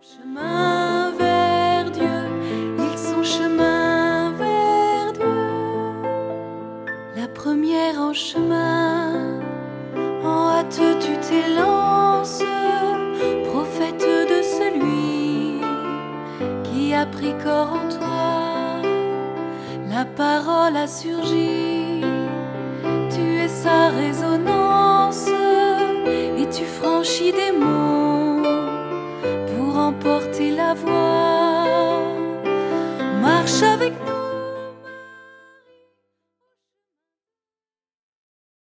Chemin vers Dieu, ils sont chemin vers Dieu. La première en chemin, en hâte tu t'élances, prophète de celui qui a pris corps en toi. La parole a surgi, tu es sa résonance, et tu franchis des monts pour emporter la voix. Marche avec nous.